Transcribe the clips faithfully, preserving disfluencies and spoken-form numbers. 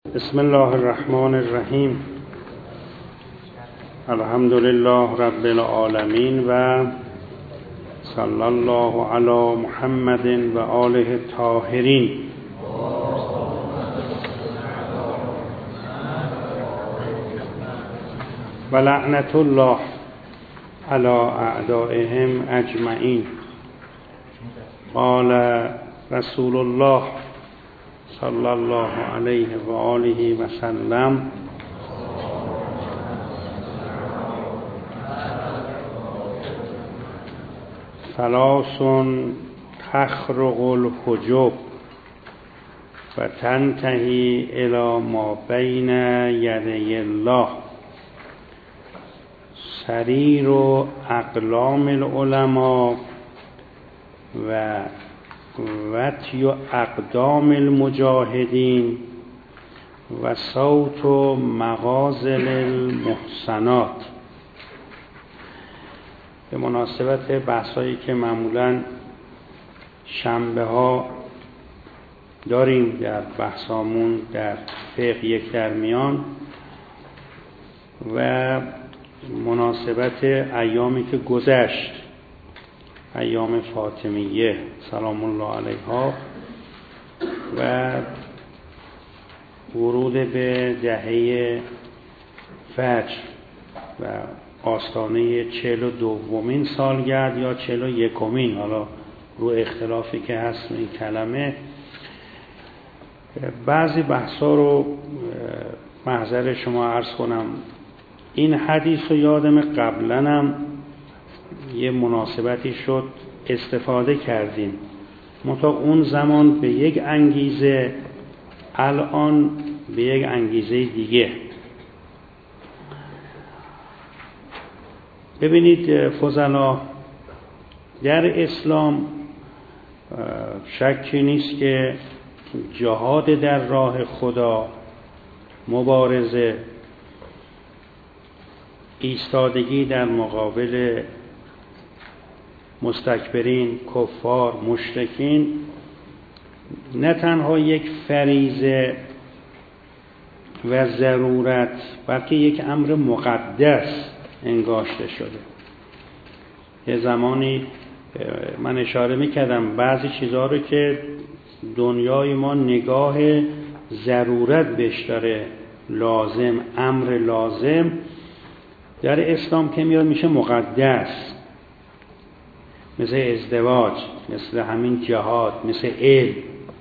بسم الله الرحمن الرحیم. الحمد لله رب العالمین و صلی الله علی محمد و آله الطاهرین. و لعنت الله علی اعدائهم اجمعین. قال رسول الله صلی الله علیه و آله و سلم: ثلاث تخرق الحجب و تنتهی الی ما بین یدی الله: سریر و اقلام العلماء و وطی و اقدام المجاهدین و صوت و مغازل المحسنات. به مناسبت بحثایی که معمولاً شنبه ها داریم در بحثامون در فقه یک در میان و مناسبت ایامی که گذشت، ایام فاطمیه سلام الله علیها و ورود به دهه فجر و آستانه چهل و دومین سالگرد یا چهل و یکمین، حالا رو اختلافی که هست این کلمه، بعضی بحثا رو محضر شما عرض کنم. این حدیث رو یادم قبلنم یه مناسبتی شد استفاده کردیم، منتها اون زمان به یک انگیزه، الان به یک انگیزه دیگه. ببینید فضلا، در اسلام شکی نیست که جهاد در راه خدا، مبارزه، ایستادگی در مقابل مستکبرین، کفار، مشرکین، نه تنها یک فریضه و ضرورت بلکه یک امر مقدس انگاشته شده. یه زمانی من اشاره میکردم بعضی چیزها رو که دنیای ما نگاه ضرورت بهش داره، لازم، امر لازم، در اسلام که میاد میشه مقدس، مثل ازدواج، مثل همین جهاد، مثل علم.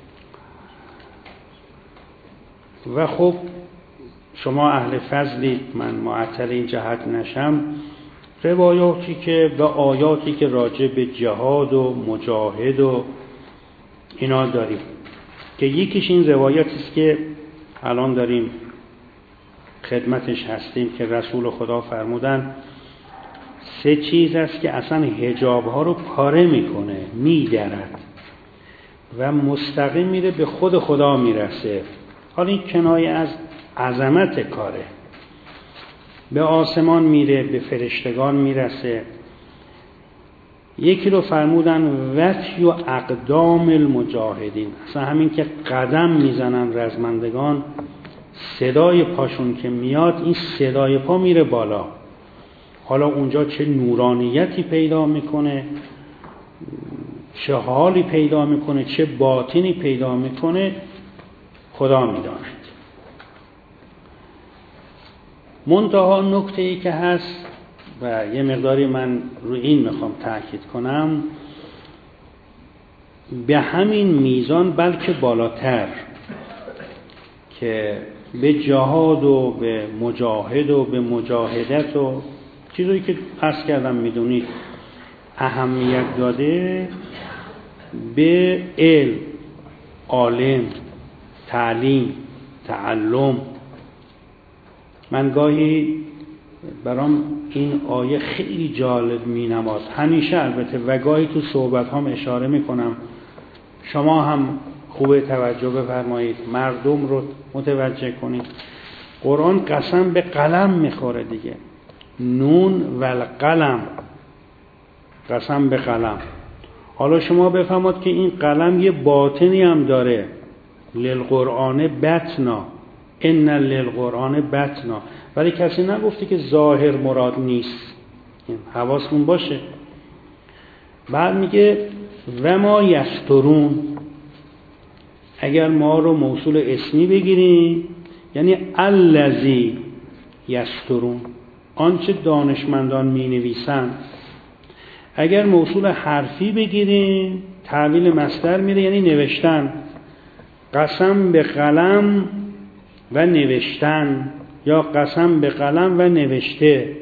و خب شما اهل فضلید، من معطل این جهت نشم، روایاتی که و آیاتی که راجع به جهاد و مجاهد و اینا داریم که یکیش این روایتی است که الان داریم خدمتش هستیم که رسول خدا فرمودن سه چیز است که اصلا حجاب ها رو پاره میکنه، میدرد و مستقیم میره به خود خدا میرسه. حالا این کنایه از عظمت کاره، به آسمان میره، به فرشتگان میرسه. یکی رو فرمودن وطی و اقدام المجاهدین، اصلا همین که قدم میزنن رزمندگان، صدای پاشون که میاد، این صدای پا میره بالا. حالا اونجا چه نورانیتی پیدا میکنه، چه حالی پیدا میکنه، چه باطنی پیدا میکنه، خدا میداند. منتها نکته ای که هست و یه مقداری من رو این میخوام تاکید کنم، به همین میزان بلکه بالاتر که به جهاد و به مجاهد و به مجاهدت و چیزایی که عرض کردم میدونید اهمیت داده، به علم، عالم، تعلیم، تعلم. من گاهی برام این آیه خیلی جالب می نماد، همیشه البته، و گاهی تو صحبت هم اشاره می کنم، شما هم خوب توجه بفرمایید، مردم رو متوجه کنید. قرآن قسم به قلم میخوره دیگه، نون و القلم، قسم به قلم. حالا شما بفهمید که این قلم یه باطنی هم داره، للقرآن بطنا، ان للقرآن بطنا، ولی کسی نگفته که ظاهر مراد نیست. حواسمون باشه. بعد میگه و ما یسترون، اگر ما رو موصول اسمی بگیریم یعنی الذی یسترون، آنچه دانشمندان می نویسند. اگر موصول حرفی بگیریم تعبیل مصدر میره یعنی نوشتن، قسم به قلم و نوشتن یا قسم به قلم و نوشته.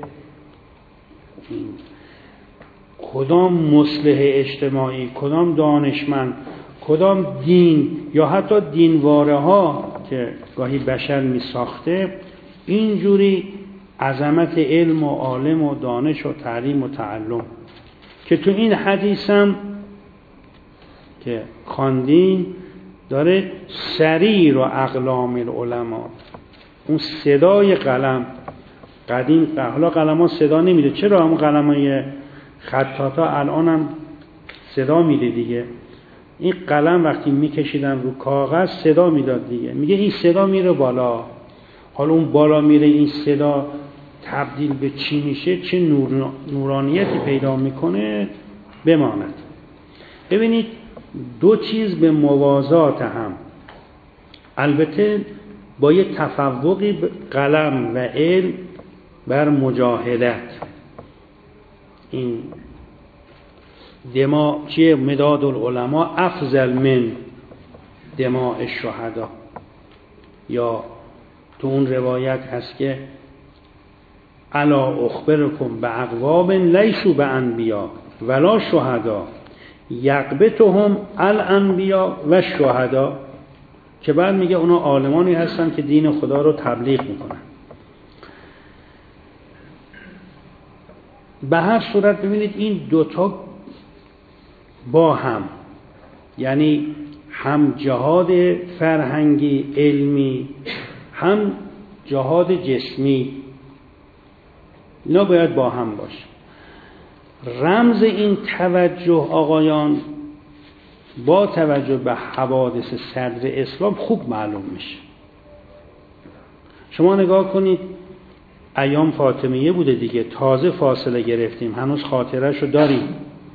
کدام مصلح اجتماعی، کدام دانشمند، کدام دین یا حتی دینواره ها که گاهی بشر می ساخته اینجوری عظمت علم و عالم و دانش و تعلیم و تعلم که تو این حدیث هم که خواندین داره سریر و اقلام العلماء، اون صدای قلم قدیم، حالا قلم ها صدا نمیده، چرا همون قلم های خطاطا الان هم صدا میده دیگه. این قلم وقتی میکشیدن رو کاغذ صدا میداد دیگه، میگه این صدا میره بالا، حالا اون بالا میره این صدا تبدیل به چی میشه، چه نور... نورانیتی پیدا میکنه بماند. ببینید دو چیز به موازات هم، البته با یه تفوقی قلم و علم بر مجاهدت. این دماء چیه؟ مداد العلماء افضل من دماء الشهدا، یا تو اون روایت هست که الا اخبرکم باقوام لیسوا بانبیا ولا شهدا یغبطهم الانبیا و شهدا، که بعد میگه اونا عالمانی هستن که دین خدا رو تبلیغ میکنن. به هر صورت ببینید این دوتا با هم، یعنی هم جهاد فرهنگی علمی هم جهاد جسمی، اینا باید با هم باشه. رمز این توجه آقایان با توجه به حوادث صدر اسلام خوب معلوم میشه. شما نگاه کنید ایام فاطمیه بوده دیگه، تازه فاصله گرفتیم، هنوز خاطرهشو داریم.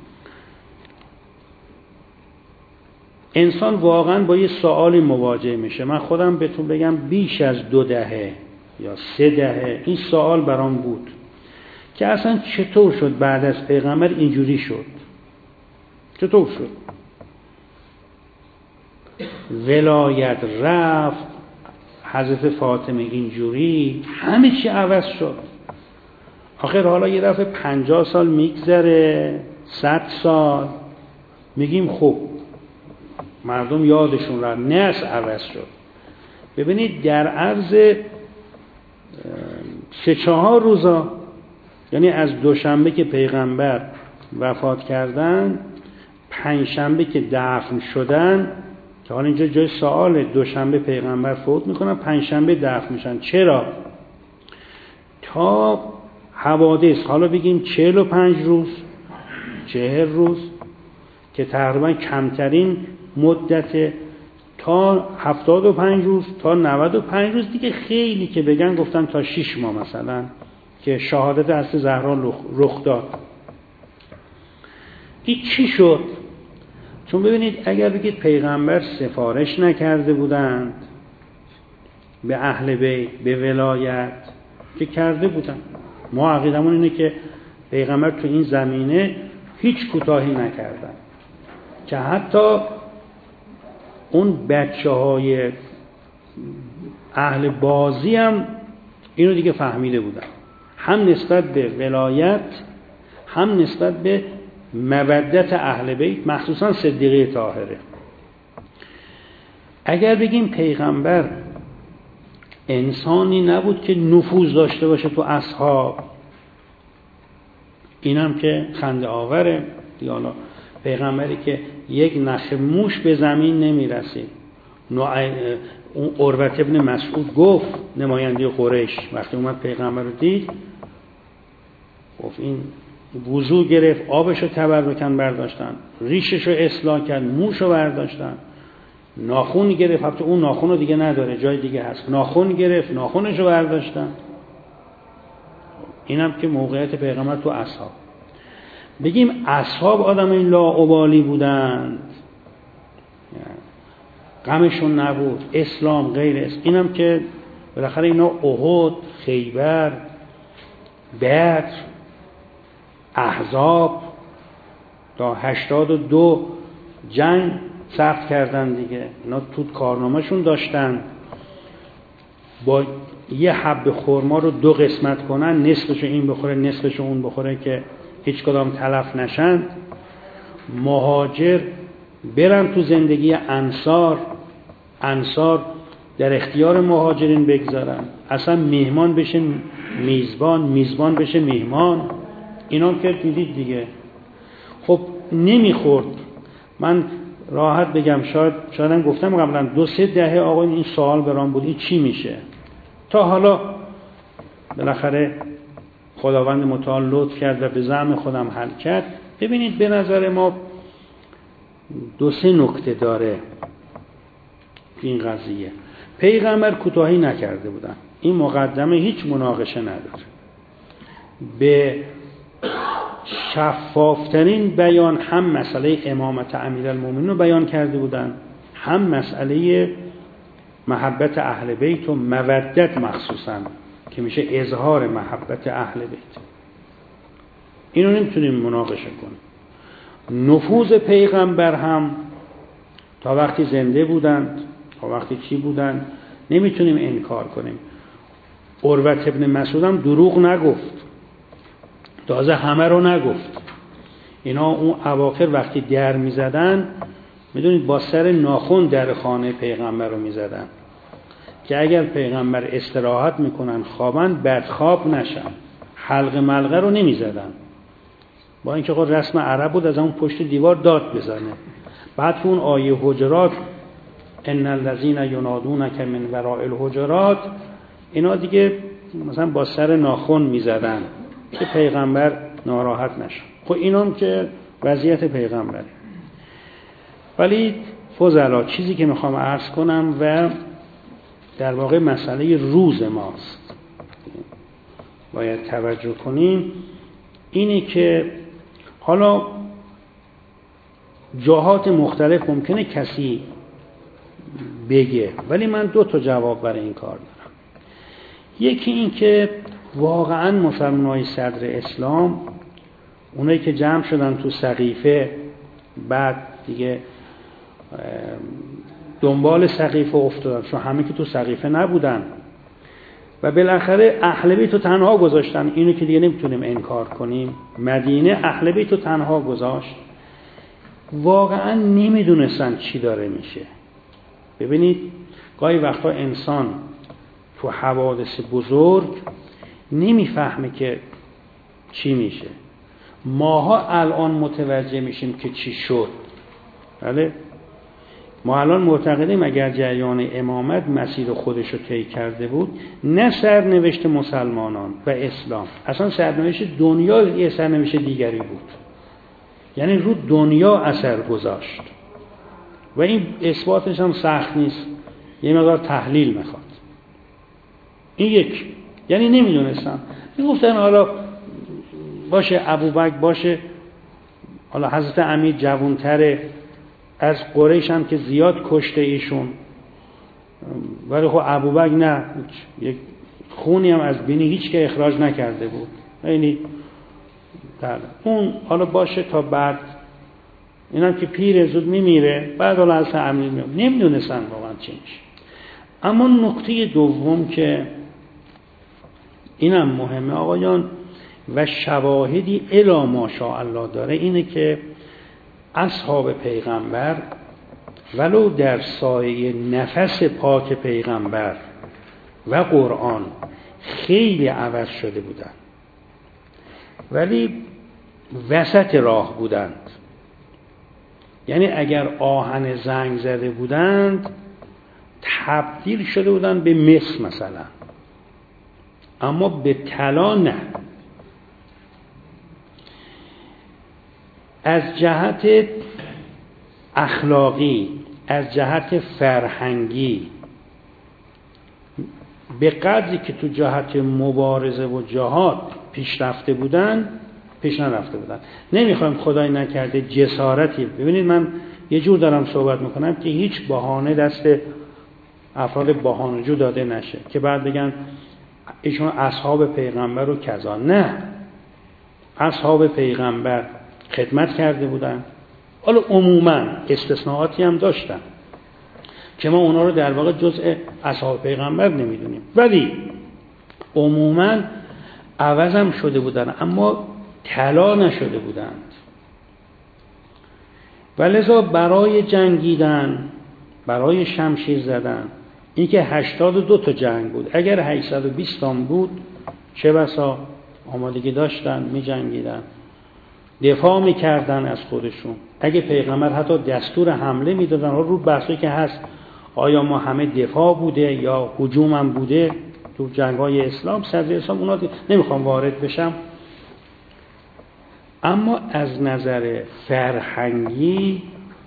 انسان واقعا با یه سوالی مواجه میشه. من خودم بهتون بگم بیش از دو دهه یا سه دهه این سوال برام بود که اصلا چطور شد بعد از پیغمبر اینجوری شد، چطور شد ولایت رفت، حضرت فاطمه اینجوری، همه چی عوض شد. آخر حالا یه دفعه پنجاه سال میگذره، صد سال، میگیم خب مردم یادشون رفت، نس عوض شد. ببینید در عرض سه چهار روزا، یعنی از دوشنبه که پیغمبر وفات کردن، پنجشنبه که دفن شدن، که حالا اینجا جای سوال، دوشنبه پیغمبر فوت میکنن، پنجشنبه دفن میشن. چرا؟ تا حوادث، حالا بگیم چهل و پنج روز، چهل روز که تقریبا کمترین مدت، تا هفتاد و پنج روز، تا نود و پنج روز دیگه، خیلی که بگن گفتن تا شش ماه مثلا که شهادت حضرت زهرا رخ داد. این چی شد؟ چون ببینید اگر بگید پیغمبر سفارش نکرده بودند به اهل بیت، به ولایت، که کرده بودن. ما عقیدمون اینه که پیغمبر تو این زمینه هیچ کوتاهی نکردن، که حتی اون بچه های اهل بازی هم اینو دیگه فهمیده بودن، هم نسبت به ولایت هم نسبت به مودت اهل بیت، مخصوصا صدیقه طاهره. اگر بگیم پیغمبر انسانی نبود که نفوذ داشته باشه تو اصحاب، اینم که خنده آوره دیگه. حالا پیغمبری که یک نخ موش به زمین نمیرسید. اون عروة ابن مسعود گفت، نماینده قریش، وقتی اومد پیغمبر رو دید گفت این وضو گرفت، آبشو تبرکن برداشتن، ریششو اصلاح کرد، موشو برداشتن. ناخون گرفت، حتی اون ناخون رو دیگه نداره، جای دیگه هست، ناخون گرفت، ناخونش رو برداشتن. اینم که موقعیت پیغمبر تو اصحاب. بگیم اصحاب آدم این لاابالی بودند، غمشون نبود، اسلام غیر اسلام. اینم که بالاخره اینا احد، خیبر، بدر، احزاب تا هشتاد و دو جنگ ثبت کردن دیگه. اینا تو کارنامه‌شون داشتن با یه حب خرما رو دو قسمت کنن، نصفشو این بخوره نصفشو اون بخوره که هیچ کدام تلف نشن. مهاجر برن تو زندگی انصار، انصار در اختیار مهاجرین بگذارن، اصلا میهمان بشه میزبان، میزبان بشه میهمان. اینا که دیدید دیگه. خب نمیخورد. من راحت بگم، شاید شایدم گفتم قبلا، دو سه دهه آقا این سوال برام بود این چی میشه. تا حالا بالاخره خداوند متعال لطف کرد و به زعم خودم حل کرد. ببینید به نظر ما دو سه نکته داره این قضیه. پیغمبر کوتاهی نکرده بودن، این مقدمه هیچ مناقشه نداره. به شفافترین بیان هم مسئله امامت امیرالمومنین رو بیان کرده بودن، هم مسئله محبت اهل بیت و مودت مخصوصا که میشه اظهار محبت اهل بیت. اینو نمیتونیم مناقشه کنیم. نفوذ پیغمبر هم تا وقتی زنده بودند، تا وقتی چی بودند نمیتونیم انکار کنیم. عروة ابن مسعود هم دروغ نگفت، تازه همه رو نگفت. اینا اون اواخر وقتی در میزدن، میدونید با سر ناخن در خانه پیغمبر رو میزدن که اگر پیغمبر استراحت میکنن خوابن بدخواب نشن. حلقه ملقه رو نمیزدن، با اینکه خود رسم عرب بود از اون پشت دیوار داد بزنه. بعد تو اون آیه حجرات ان الذين ينادونك من وراء الحجرات، اینا دیگه مثلا با سر ناخن میزدن که پیغمبر ناراحت نشه. خب اینام که وضعیت پیغمبره. ولی فضلا چیزی که میخوام عرض کنم و در واقع مسئله روز ماست باید توجه کنیم، اینه که حالا جاهات مختلف ممکنه کسی بگه، ولی من دو تا جواب برای این کار دارم. یکی این که واقعا مسلمانای صدر اسلام، اونایی که جمع شدن تو سقیفه، بعد دیگه دنبال سقیفه افتادن، چون همه که تو سقیفه نبودن و بالاخره اهل بیت رو تنها گذاشتن. اینو که دیگه نمیتونیم انکار کنیم. مدینه اهل بیت رو تنها گذاشت. واقعا نمیدونستن چی داره میشه. ببینید گاهی وقتا انسان تو حوادث بزرگ نمیفهمه که چی میشه. ماها الان متوجه میشیم که چی شد. بله ما الان معتقدیم اگر جریان امامت مسیر خودش رو طی کرده بود، نه سرنوشت مسلمانان و اسلام، اصلا سرنوشت دنیا یه سرنوشت دیگری بود. یعنی رو دنیا اثر گذاشت و این اثباتش هم سخت نیست، یه مقدار تحلیل میخواد. این یک، یعنی نمیدونستم. میگفتن حالا باشه ابوبکر باشه، حالا حضرت امیر جوانتره، از قریش هم که زیاد کشته ایشون، ولی خب ابوبکر نه، یک خونی هم از بینی هیچ که اخراج نکرده بود. یعنی اون حالا باشه تا بعد، اینم که پیر زود میمیره، بعد حالا از امیر میاد. نمیدونستن واقعا چی میشه. اما نکته دوم که اینم مهمه آقایان و شواهدی الا ماشاءالله داره، اینه که اصحاب پیغمبر ولو در سایه نفس پاک پیغمبر و قرآن خیلی عوض شده بودند، ولی وسط راه بودند. یعنی اگر آهن زنگ زده بودند تبدیل شده بودند به مس مثلا، اما به طلا نه. از جهت اخلاقی، از جهت فرهنگی به قدری که تو جهت مبارزه و جهاد پیشرفته بودن پیش نرفته بودن. نمیخوایم خدای نکرده جسارتی. ببینید من یه جور دارم صحبت میکنم که هیچ بهانه دست افراد بهانه‌جو داده نشه که بعد بگن ایشون اصحاب پیغمبر رو کذا. نه، اصحاب پیغمبر خدمت کرده بودن. حالا عموما استثناءاتی هم داشتن که ما اونا رو در واقع جزء اصحاب پیغمبر نمیدونیم، ولی عموما عوضم شده بودن اما طلا نشده بودند. ولذا برای جنگیدن، برای شمشیر زدن، این که هشتاد و دو تا جنگ بود، اگر هشتصد و بیست تا بود چه بسا آمادگی داشتن، می جنگیدن، دفاع می کردن از خودشون. اگه پیغمبر حتی دستور حمله می دادن، رو بحثی که هست آیا ما همه دفاع بوده یا هجوم هم بوده تو جنگ های اسلام، صدر اسلام، اونا نمیخوام وارد بشم. اما از نظر فرهنگی،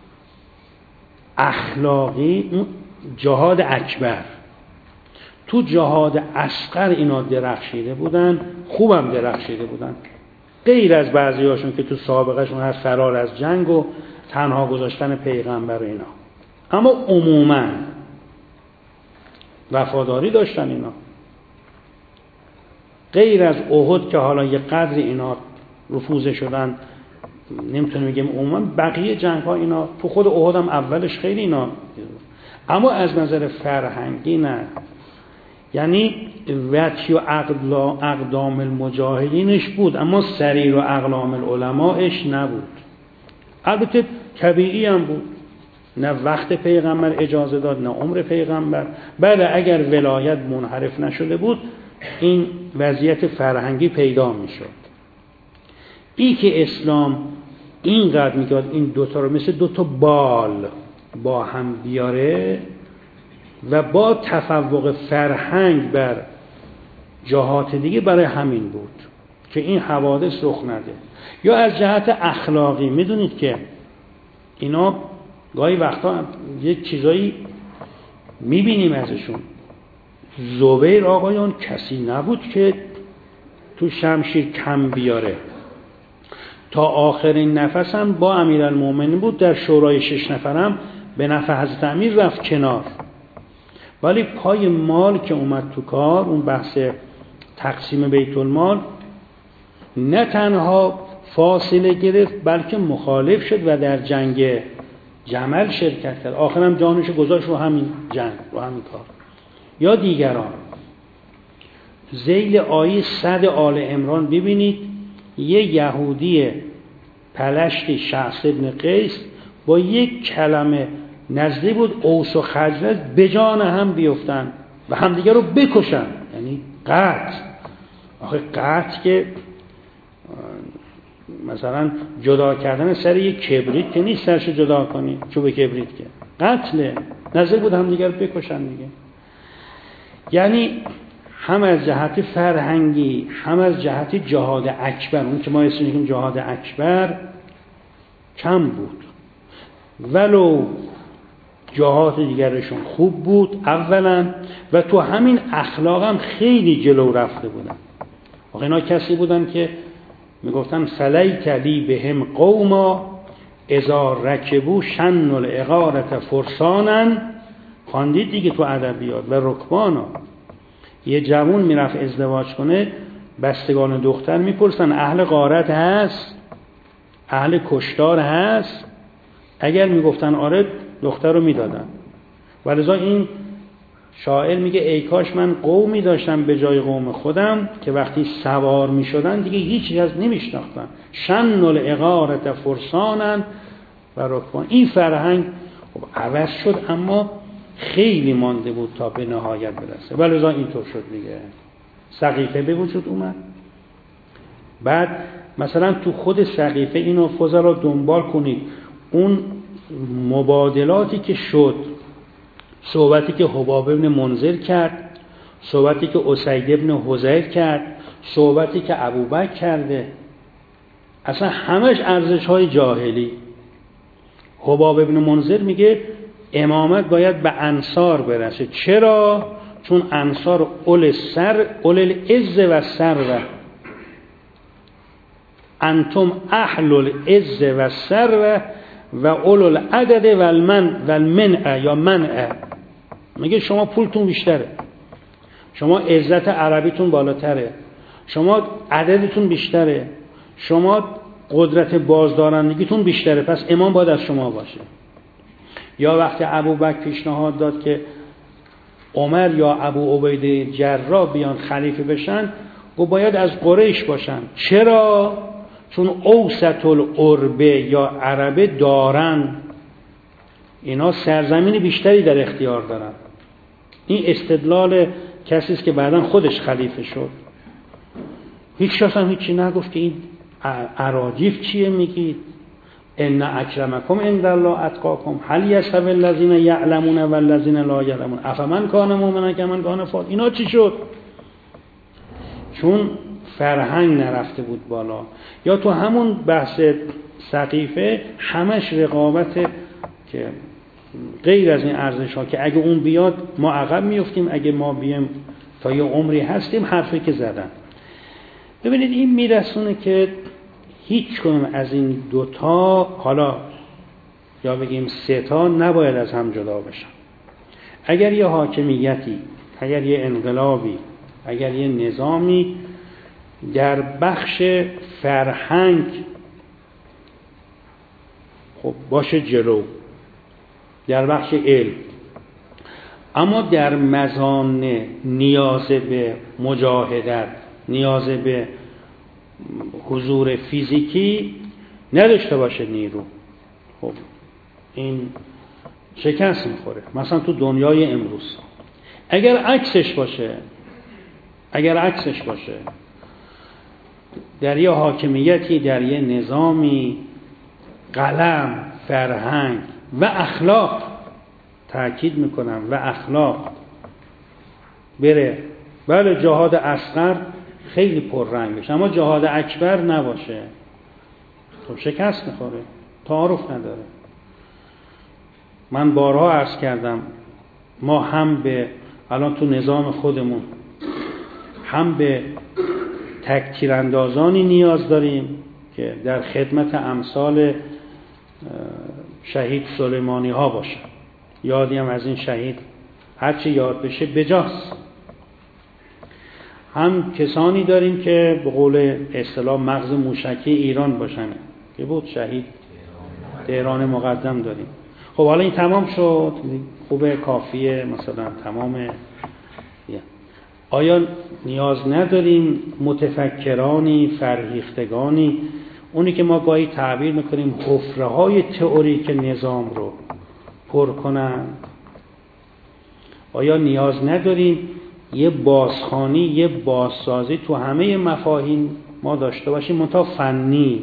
اخلاقی، اون جهاد اکبر، تو جهاد اصغر اینا درخشیده بودن، خوبم درخشیده بودن، غیر از بعضی هاشون که تو سابقه شون هست فرار از جنگ و تنها گذاشتن پیغمبر و اینا. اما عموما وفاداری داشتن اینا، غیر از احد که حالا یه قدر اینا رفوزه شدن، نمیتونم بگم عموما بقیه جنگ ها اینا، تو خود احد هم اولش خیلی اینا. اما از نظر فرهنگی نه، یعنی وطی و اقدام المجاهدینش بود اما سریر و اقلام العلماءش نبود. البته طبیعی هم بود، نه وقت پیغمبر اجازه داد نه عمر پیغمبر. بله اگر ولایت منحرف نشده بود این وضعیت فرهنگی پیدا میشد. ای که اسلام اینقدر میگاد این دوتا رو مثل دوتا بال با هم بیاره و با تفوق فرهنگ بر جهات دیگه، برای همین بود که این حوادث رخ نده. یا از جهت اخلاقی میدونید که اینا گاهی وقتا یک چیزایی میبینیم ازشون. زبیر آقایان کسی نبود که تو شمشیر کم بیاره، تا آخرین نفس هم با امیرالمومنین بود. در شورای شش نفرم به نفع حضرت امیر رفت کنار، ولی پای مال که اومد تو کار، اون بحث تقسیم بیت المال، نه تنها فاصله گرفت بلکه مخالف شد و در جنگ جمل شرکت کرد. آخرم جانش گذاشت رو همین جنگ، رو همین کار. یا دیگران ذیل آیه صد آل عمران ببینید، یه یهودی پلشتی شخص ابن قیس با یک کلمه نزدیک بود اوس و خزرج به جان هم بیفتن و همدیگه رو بکشن، یعنی قتل. آخه قتل که مثلا جدا کردن سر یک کبریت که نیست سرش جدا کنی چوب کبریت، که قتله. نزدیک بود همدیگه رو بکشن دیگه. یعنی هم از جهت فرهنگی هم از جهت جهاد اکبر، اون که ما اسم میگیم جهاد اکبر، کم بود. ولو جهات دیگرشون خوب بود اولا، و تو همین اخلاق هم خیلی جلو رفته بودن. واقعا اینا کسی بودن که میگفتن فلیت لی بهم قوما اذا رکبو شن العقارة فرسانا. خواندید دیگه تو ادبیات. و رکبانا، یه جوون میرفت ازدواج کنه، بستگان دختر میپرسن اهل غارت هست، اهل کشتار هست؟ اگر میگفتن آره دختر رو میدادن. ولذا این شاعر میگه ای کاش من قومی داشتم به جای قوم خودم که وقتی سوار میشدن دیگه هیچ از نمیشناختن. شن العقارة فرسانا و رکبان. این فرهنگ خب عوض شد اما خیلی مانده بود تا به نهایت برسه. ولذا اینطور شد دیگه. سقیفه به وجود اومد. بعد مثلا تو خود سقیفه اینو فضلا دنبال کنید، اون مبادلاتی که شد، صحبتی که حباب ابن منذر کرد، صحبتی که اسید ابن حضیر کرد، صحبتی که ابوبکر کرده، اصلا همش ارزش های جاهلی. حباب ابن منذر میگه امامت باید به انصار برسه. چرا؟ چون انصار اول سر اول العز و سر، انتم اهل العز و سر و اول العدد و المن و المنع یا منع. میگه شما پولتون بیشتره، شما عزت عربیتون بالاتره، شما عددتون بیشتره، شما قدرت بازدارندگیتون بیشتره، پس امام باید از شما باشه. یا وقتی ابوبکر پیشنهاد داد که عمر یا ابو عبیده جراح بیان خلیفه بشن، و باید از قریش باشن. چرا؟ چون اوسط العربه یا عربه دارن، اینا سرزمین بیشتری در اختیار دارن. این استدلال کسی است که بعداً خودش خلیفه شد. هیچ شخص هم هیچی نگفت که این اراجیف چیه میگید؟ ان اکرمکم عند الله اتقاکم هل یستوی الذین یعلمون والذین لا یعلمون افمن کان مؤمنا کمن کان فاسقا. اینا چی شد؟ چون فرهنگ نرفته بود بالا. یا تو همون بحث سقیفه همش رقابت که غیر از این ارزش ها که اگه اون بیاد ما عقب میفتیم، اگه ما بیم تا یه عمری هستیم، حرفی که زدن. ببینید این میرسونه که هیچ کنم از این دوتا، حالا یا بگیم سه تا، نباید از هم جدا بشن. اگر یه حاکمیتی، اگر یه انقلابی، اگر یه نظامی در بخش فرهنگ خب باشه جلو، در بخش علم، اما در مزان نیاز به مجاهدت، نیاز به حضور فیزیکی نداشته باشه نیرو، خب این شکست میخوره. مثلا تو دنیای امروز اگر عکسش باشه، اگر عکسش باشه در یه حاکمیتی، در یه نظامی، قلم، فرهنگ و اخلاق، تأکید میکنم و اخلاق بره، بله جهاد اصغر خیلی پررنگ بشه اما جهاد اکبر نباشه، خب شکست میخوره، تعارف نداره. من بارها عرض کردم ما هم به الان تو نظام خودمون هم به تکتیراندازانی نیاز داریم که در خدمت امثال شهید سلیمانی ها باشن. یادی هم از این شهید هرچی یاد بشه بجاست. هم کسانی داریم که به قول اصطلاح مغز موشکی ایران باشن که بود شهید تهران مقدم داریم. خب حالا این تمام شد، خوبه، کافیه، مثلا تمامه. آیا نیاز نداریم متفکرانی، فرهیختگانی، اونی که ما گاهی تعبیر میکنیم حفره های تئوریک نظام رو پر کنن؟ آیا نیاز نداریم یه بازخوانی، یه بازسازی تو همه مفاهیم ما داشته باشیم منتها فنی؟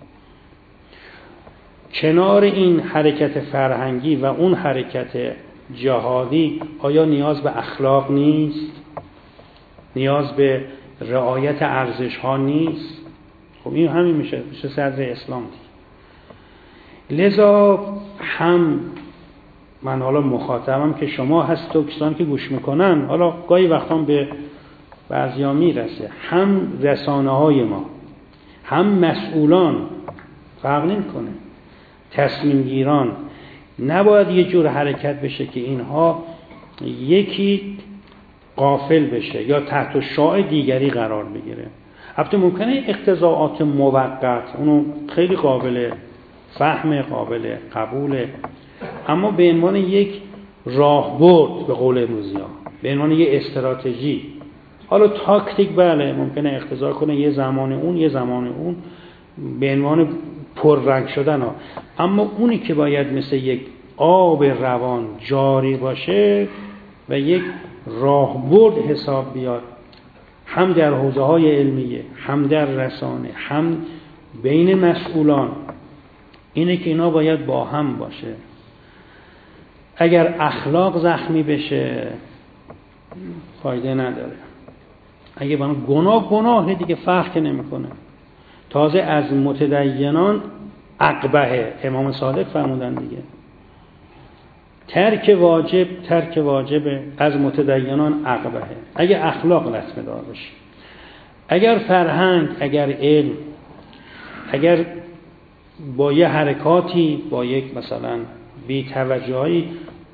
کنار این حرکت فرهنگی و اون حرکت جهادی آیا نیاز به اخلاق نیست؟ نیاز به رعایت ارزش ها نیست؟ خب این همین میشه میشه صدر اسلام دید. لذا هم من حالا مخاطبم که شما هست و کسانی که گوش میکنن، حالا گاهی وقتا به بعضیا میرسه، هم رسانه های ما، هم مسئولان، فرق نمیکنه، تصمیم گیران، نباید یه جور حرکت بشه که اینها یکی غافل بشه یا تحت شعاع دیگری قرار بگیره. البته ممکنه اقتضاعات موقت، اونو خیلی قابل فهم، قابل قبوله، اما به عنوان یک راهبرد، به قول امروزی ها، به عنوان یک استراتژی، حالا تاکتیک بله ممکنه اقتضا کنه یه زمان اون یه زمان اون، به عنوان پررنگ شدن ها، اما اونی که باید مثل یک آب روان جاری باشه و یک راهبرد حساب بیاد، هم در حوزه های علمیه، هم در رسانه، هم بین مسئولان، اینه که اینا باید با هم باشه. اگر اخلاق زخمی بشه فایده نداره. اگه با گناه گناه دیگه فرق نمیکنه. تازه از متدینان اقبحه، امام صادق فرمودن دیگه، ترک واجب ترک واجب از متدینان عقبه. اگه اخلاق لطمه دار بشه، اگر فرهنگ، اگر علم، اگر با یه حرکاتی، با یک مثلا بی توجهی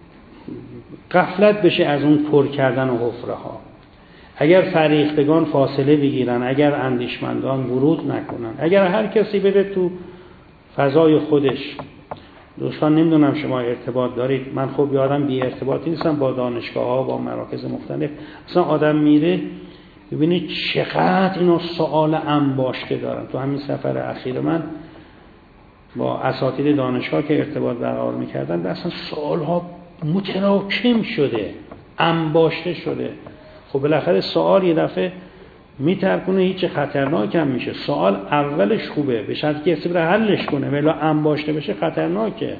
غفلت بشه از اون پر کردن و حفره ها، اگر فریختگان فاصله بگیرن، اگر اندیشمندان ورود نکنن، اگر هر کسی بره تو فضای خودش. دوستان نمیدونم شما ارتباط دارید، من خب یادم بی ارتباطی نیستم با دانشگاه ها، با مراکز مختلف. اصلا آدم میره ببینید چقدر اینا سوال انباشته دارن. تو همین سفر اخیر من با اساتید دانشگاه که ارتباط برقرار میکردن، اصلا سوال ها متراکم شده، انباشته شده. خب بالاخره سوال یه دفعه میترکونه، هیچ خطرناک هم میشه. سوال اولش خوبه به شرطی که کسی بره حلش کنه، ولی انباشته بشه خطرناکه.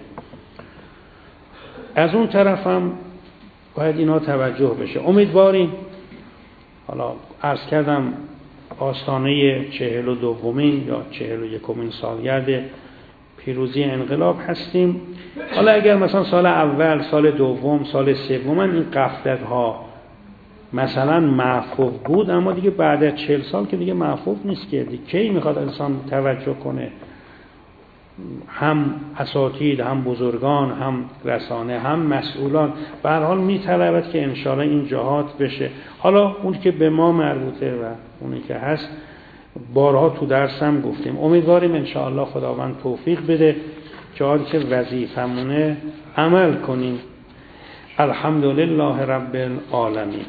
از اون طرف هم باید اینا توجه بشه. امیدواریم، حالا عرض کردم آستانه چهل و دومین یا چهل و یکمین سالگرد پیروزی انقلاب هستیم. حالا اگر مثلا سال اول، سال دوم، سال سوم این غفلت ها مثلا معفوف بود، اما دیگه بعد از چهل سال که دیگه معفوف نیست که دیگه کی میخواد انسان توجه کنه؟ هم اساتید، هم بزرگان، هم رسانه، هم مسئولان به هر حال میطلبد که انشاءالله این جهات بشه. حالا اون که به ما مربوطه و اونی که هست بارها تو درس هم گفتیم. امیدواریم انشاءالله خداوند توفیق بده که آنچه که وظیفمونه عمل کنیم. الحمدلله رب العالمین.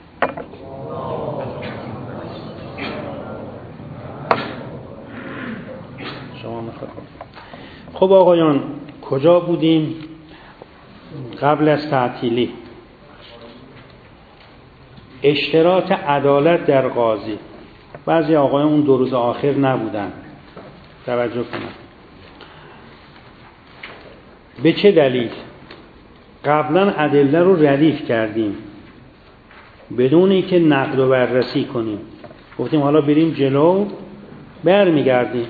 شما میخواد. خب آقایان کجا بودیم قبل از تعطیلی؟ اشتراط عدالت در قاضی. بعضی آقایان اون دو روز آخر نبودن، توجه کنن. به چه دلیل؟ قبلا ادله رو ردیف کردیم بدون اینکه نقد و بررسی کنیم. گفتیم حالا بریم جلو، برمیگردیم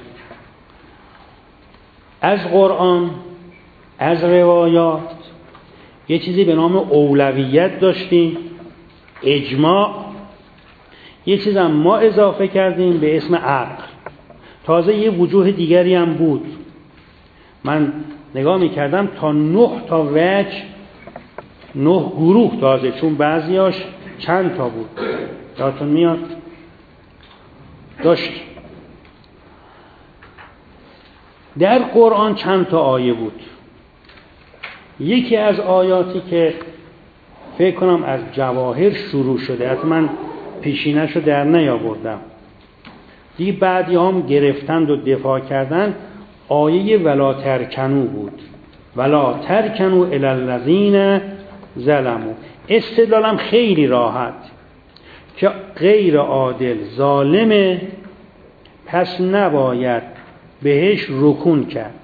از قرآن، از روایات. یه چیزی به نام اولویت داشتیم، اجماع. یه چیز هم ما اضافه کردیم به اسم عقل. تازه یه وجوه دیگری هم بود. من نگاه میکردم تا نه تا وجه، نه گروه تازه، چون بعضیاش چند تا بود. یادتون میاد؟ داشت در قرآن چند تا آیه بود. یکی از آیاتی که فکر کنم از جواهر شروع شده، حتما پیشینش رو در نیاوردم، دیگه بعدی هم گرفتند و دفاع کردن، آیه ولا ترکنو بود. ولا ترکنو الی الذین ظلموا. استدلالم خیلی راحت که غیر عادل، ظالمه، پس نباید بهش رکون کرد.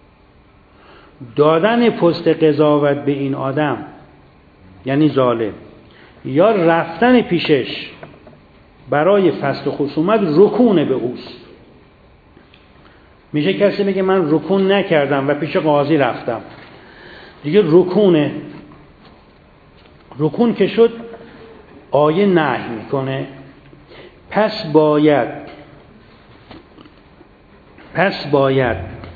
دادن پست قضاوت به این آدم یعنی ظالم، یا رفتن پیشش برای فصل خصومت رکون به اوست. میشه کسی بگه من رکون نکردم و پیش قاضی رفتم، دیگه رکونه. رکون که شد آیه نهی میکنه. پس باید پس باید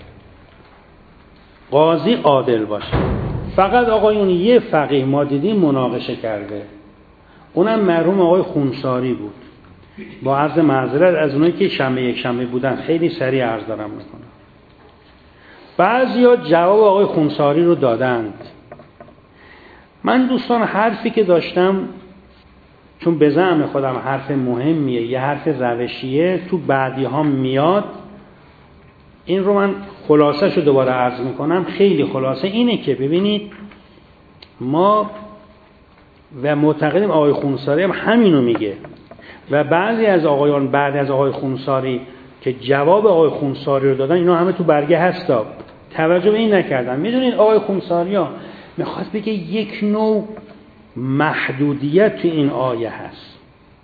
قاضی عادل باشه. فقط آقایون یه فقیه ما دیدیم مناقشه کرده، اونم مرحوم آقای خونساری بود. با عرض معذرت از اونایی که شنبه یک شنبه بودن، خیلی سریع عرض دارم میکنم. بعضیا جواب آقای خونساری رو دادند. من دوستان حرفی که داشتم، چون به زعم خودم حرف مهمیه، یه حرف روشیه، تو بعدی ها میاد، این رو من خلاصه شو دوباره عرض میکنم. خیلی خلاصه اینه که ببینید ما و معتقدیم آقای خونساری هم همینو میگه و بعضی از آقایان بعد از آقای خونساری که جواب آقای خونساری رو دادن، اینا همه تو برگه هستا، توجه به این نکردن. میدونید آقای خونساری ها میخواد بگه یک نوع محدودیت تو این آیه هست.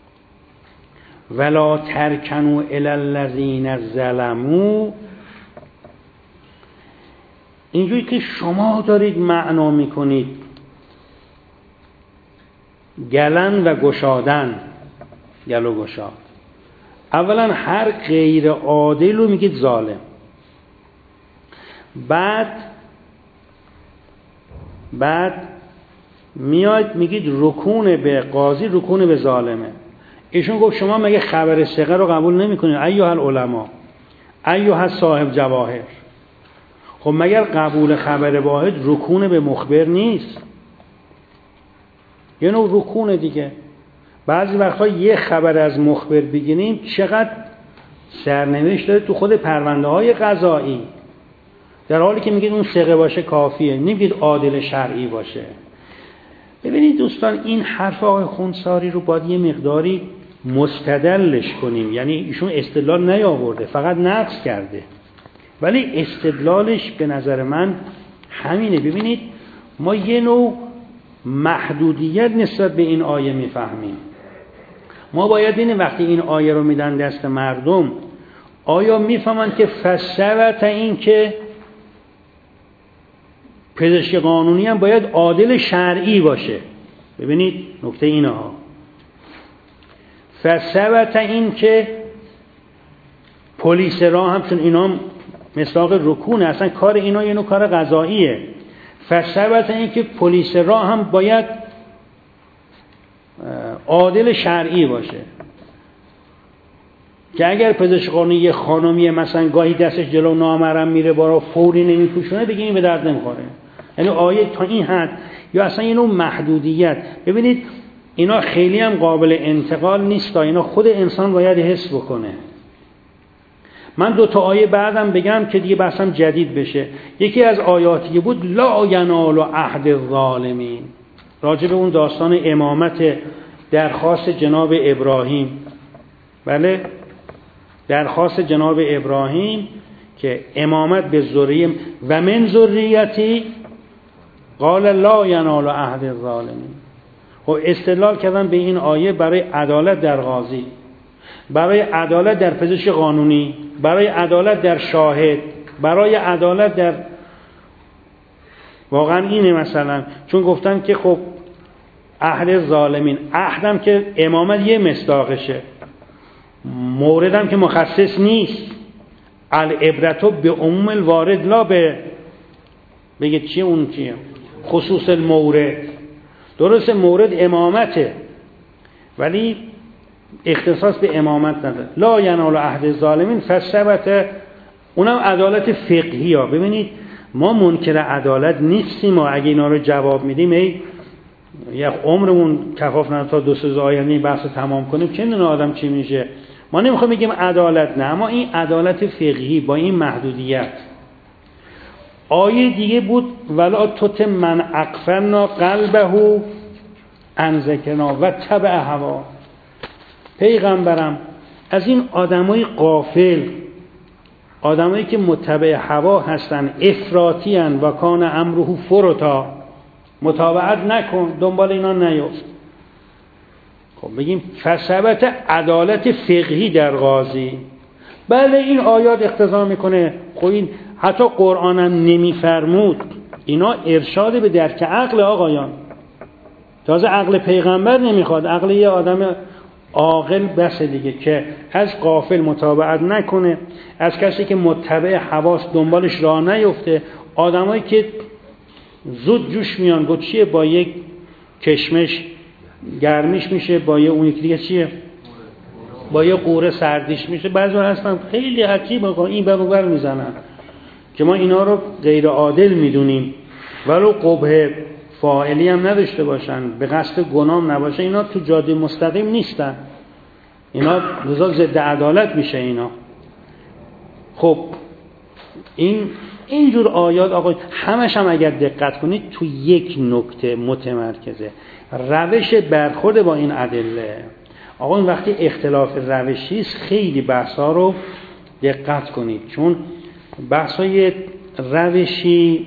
ولا ترکنوا الی الذین ظلموا. اینجوری که شما دارید معنا میکنید گلن و گشادن، گل و گشاد، اولا هر غیر عادل رو میگید ظالم، بعد بعد میاد میگید رکون به قاضی رکون به ظالمه. ایشون گفت شما مگه خبر ثقه رو قبول نمیکنید ایها العلماء ایها صاحب جواهر؟ خب مگر قبول خبر واحد رکون به مخبر نیست؟ یه نوع رکون دیگه. بعضی وقتا یه خبر از مخبر بگیریم چقدر سرنوشت داره تو خود پرونده های قضایی، در حالی که میگید اون ثقه باشه کافیه، نمیگید عادل شرعی باشه. ببینید دوستان، این حرف آقای خونساری رو باید یه مقداری مستدلش کنیم. یعنی ایشون استدلال نیاورده، فقط نقص کرده، ولی استدلالش به نظر من همینه. ببینید ما یه نوع محدودیت نسبت به این آیه میفهمیم. ما باید ببینیم وقتی این آیه رو میدن دست مردم، آیا میفهمن که فسرت این که پزشک قانونی هم باید عادل شرعی باشه؟ ببینید نکته اینه ها، فسرت این که پلیس راه هم، چون اینا هم مصداق رکونه، اصلا کار اینا یه نوع کار قضاییه، فسرت این که پلیس راه هم باید عادل شرعی باشه، که اگر پزشک قانونی یه خانمیه مثلا گاهی دستش جلو نامحرم میره بارا فوری نمیپوشونه، دیگه این به درد نمیخوره. یعنی آیه تا این حد، یا اصلا یه نوع محدودیت. ببینید اینا خیلی هم قابل انتقال نیست، اینا خود انسان باید حس بکنه. من دو تا آیه بعدم بگم که دیگه بحثم جدید بشه. یکی از آیاتی بود لا ینال عهد الظالمین، راجع به اون داستان امامت درخواست جناب ابراهیم. بله، درخواست جناب ابراهیم که امامت به ذریه و من ذریتی قال لا ینال عهد الظالمین. خب استدلال کردن به این آیه برای عدالت در قاضی، برای عدالت در پزشک قانونی، برای عدالت در شاهد، برای عدالت در واقعا اینه. مثلا چون گفتن که خب عهد ظالمین، عهدم که امامت یه مصداقشه، موردم که مخصص نیست، العبرتو به عموم الوارد لا به بگه چیه اون چیه خصوص المورد. درست مورد امامته ولی اختصاص به امامت نداره. لا ینال عهد الظالمین فثبت، اونم عدالت فقهی ها. ببینید ما منکر عدالت نیستیم، ما اگه اینا رو جواب میدیم ای یک عمرمون کفاف نداره تا دو سه آینده بحث رو تمام کنیم، چه نه آدم چی میشه. ما نمیخوایم بگیم عدالت نه، اما این عدالت فقهی با این محدودیت. آیه دیگه بود ولا تط من اغفلنا قلبه عن ذکرنا و تبع هوا. پیغمبرم از این آدمای غافل، آدمایی که متبع هوا هستن، افراطی ان و کان امره فرطا، متابعت نکن، دنبال اینا نیفت. خب بگیم فثبت عدالت فقهی در قاضی. بله این آیات اقتضا میکنه، خب این حتی قرآن هم نمیفرمود، اینا ارشاد به درک عقل آقایان. تازه عقل پیغمبر نمیخواد، عقل یه آدم عاقل بس دیگه که از غافل متابعت نکنه، از کسی که متبع حواس دنبالش راه نیفته. آدمایی که زود جوش میان، گفت چیه با یک کشمش گرمیش میشه، با یه اون یکی دیگه چیه با یه قوره سردیش میشه. بعضی هستن خیلی عجیبه این بر اون بر میزنن که ما اینا رو غیر عادل میدونیم، ولو قبح فاعلی هم نداشته باشن، به قصد گناه نباشه، اینا تو جاده مستقیم نیستن، اینا لذا ضد عدالت میشه اینا. خب این اینجور آیات آقا همش هم اگر دقت کنید تو یک نکته متمرکزه، روش برخورد با این ادله. آقا این وقتی اختلاف روشی است خیلی بحثا رو دقت کنید، چون بحثای روشی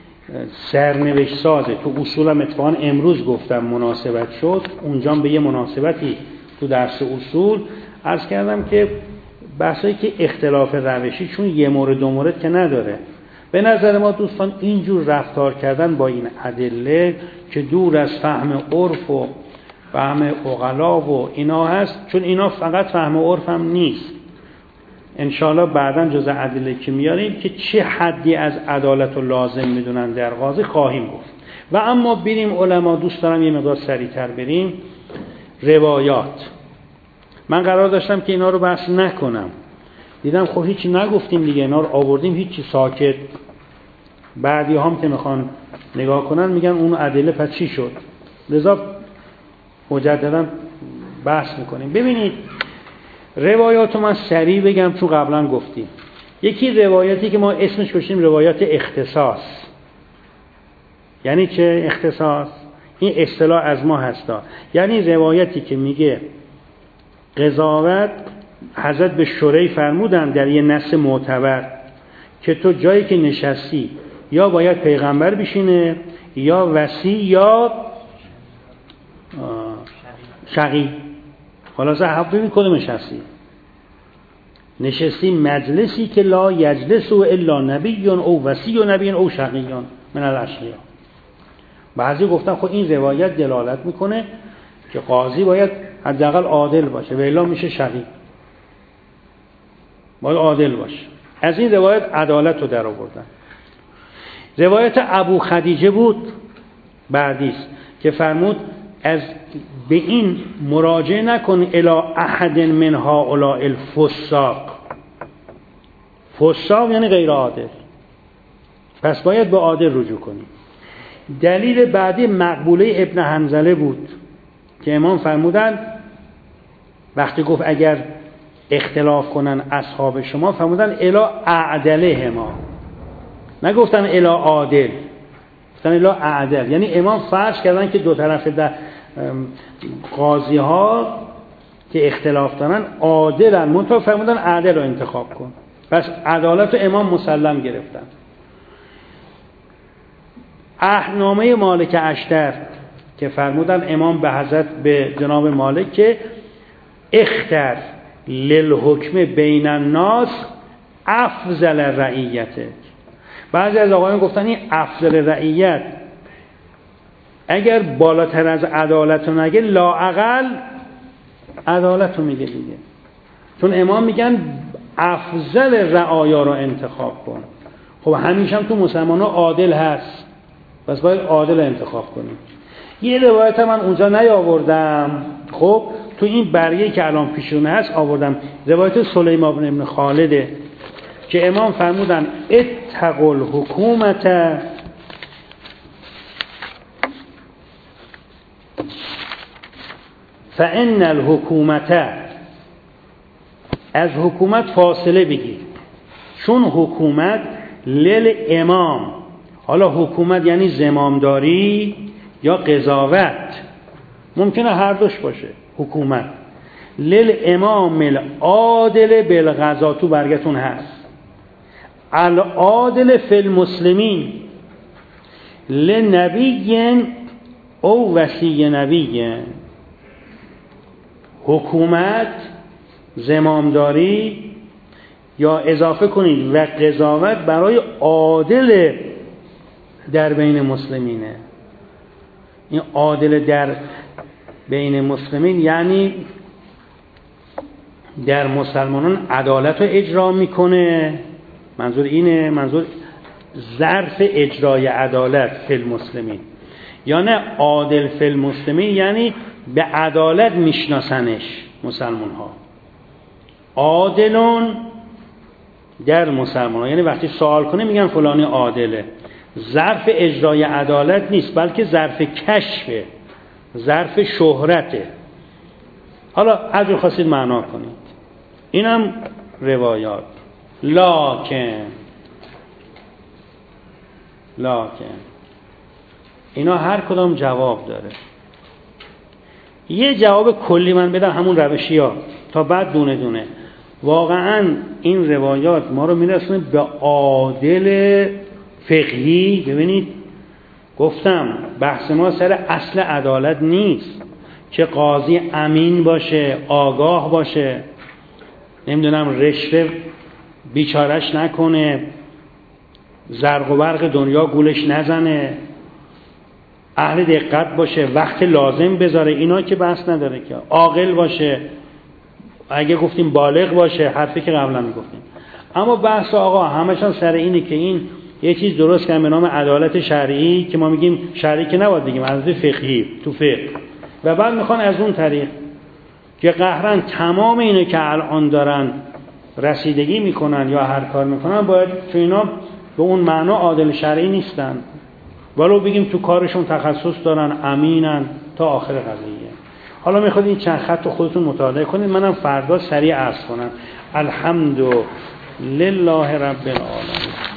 سرنوشت سازه. تو اصولم اتفاقا امروز گفتم مناسبت شد، اونجا به یه مناسبتی تو درس اصول عرض کردم که بحثایی که اختلاف روشی چون یه مورد دو مورد که نداره، به نظر ما دوستان اینجور رفتار کردن با این ادله که دور از فهم عرف و فهم عقلا و اینا هست، چون اینا فقط فهم عرف هم نیست، انشاءالله بعداً جزء ادله که میاریم که چه حدی از عدالت و لازم میدونن در قاضی خواهیم گفت. و اما بریم علما، دوست دارم یه مقدار سریعتر بریم روایات. من قرار داشتم که اینا رو بحث نکنم، دیدم خب هیچی نگفتیم دیگه، اینا رو آوردیم هیچی ساکت. بعدی هم که میخوان نگاه کنن میگن اون ادله پس چی شد؟ لذا مجددا بحث میکنیم. ببینید روایات رو من سریع بگم چون قبلا گفتیم. یکی روایتی که ما اسمش گذاشتیم روایات اختصاص. یعنی چه اختصاص؟ این اصطلاح از ما هستا. یعنی روایتی که میگه قضاوت حضرت به شورای فرمودن در یه نص معتبر که تو جایی که نشستی یا باید پیغمبر بشینه یا وصی یا شقی. خلاصه حق ببین کدومش هستی. نشستی مجلسی که لا یجلس الا نبی او وصی و نبی او شقیان من الاشقیا. بعضی گفتن خب این روایت دلالت میکنه که قاضی باید حداقل عادل باشه و الا میشه شقی، باید عادل باشه. از این روایت عدالت رو در آوردن. روایت ابو خدیجه بود بعدیست که فرمود از به این مراجعه نکن الی احد من هؤلاء الفساق. فساق یعنی غیر عادل، پس باید به عادل رجوع کنی. دلیل بعدی مقبوله ابن حنظله بود که امام فرمودن وقتی گفت اگر اختلاف کنن اصحاب شما، فرمودن الی اعدله ما، نگفتن الی عادل، گفتن الی اعدل. یعنی امام فرض کردن که دو طرف در قاضی ها که اختلاف دارن عادلن، منتها فرمودن عادل رو انتخاب کن. پس عدالت رو امام مسلم گرفتن. احنامه مالک اشتر که فرمودن امام به حضرت به جناب مالک که اختر للحکم بین الناس افضل رعیته. بعضی از آقایان گفتن این افضل رعیت اگر بالاتر از عدالت رو نگه لااقل عدالت رو میگه دیگه، چون امام میگن افضل رعایا رو انتخاب کن. خب همیشه هم تو مسلمان ها عادل هست، پس باید عادل انتخاب کنیم. یه روایت من اونجا نیاوردم، خب تو این برگه که الان پیشونه هست آوردم. روایت سلیمان بن خالده که امام فرمودن اتقوا الحکومت فان الحکومت، از حکومت فاصله بگیر چون حکومت لیل امام. حالا حکومت یعنی زمامداری یا قضاوت، ممکنه هر دوش باشه. حکومت لیل امام العادل بالقضا، تو برگتون هست العادل فی المسلمین لنبی او وصی نبی. حکومت زمامداری یا اضافه کنید و قضاوت برای عادل در بین مسلمینه. این عادل در بین مسلمین یعنی در مسلمانان عدالت رو اجرا میکنه، منظور اینه، منظور ظرف اجرای عدالت فی المسلمین. یا نه عادل فی المسلمین یعنی به عدالت میشناسنش مسلمان ها. عادلون در مسلمان ها یعنی وقتی سوال کنه میگن فلانی عادله. ظرف اجرای عدالت نیست بلکه ظرف کشفه، ظرف شهرته. حالا هر جور خواستید معنا کنید. اینم روایات. لکن لکن اینا هر کدام جواب داره. یه جواب کلی من بدم همون روشی ها تا بعد دونه دونه. واقعا این روایات ما رو میرسونه به عادل فقهی. ببینید گفتم بحث ما سر اصل عدالت نیست که قاضی امین باشه، آگاه باشه، نمیدونم رشوه بیچارش نکنه، زرق و برق دنیا گولش نزنه، اهل دقت باشه، وقت لازم بذاره، اینا که بحث نداره که، عاقل باشه، اگه گفتیم بالغ باشه، حرفی که قبلا میگفتیم. اما بحث آقا همشان سر اینه که این یه چیز درست کردن به نام عدالت شرعی که ما میگیم شرعی که نباید بگیم، از فقهی تو فقه، و بعد میخوان از اون طریق که قهرن تمام اینه که الان دارن رسیدگی میکنن یا هر کار میکنن باید تو اینا به اون معنا عادل شرعی نیستن، ولو بگیم تو کارشون تخصص دارن، امینن تا آخر قضیه. حالا میخواد این چند خط رو خودتون مطالعه کنید، منم فردا سریع عرض کنم. الحمد لله رب العالمین.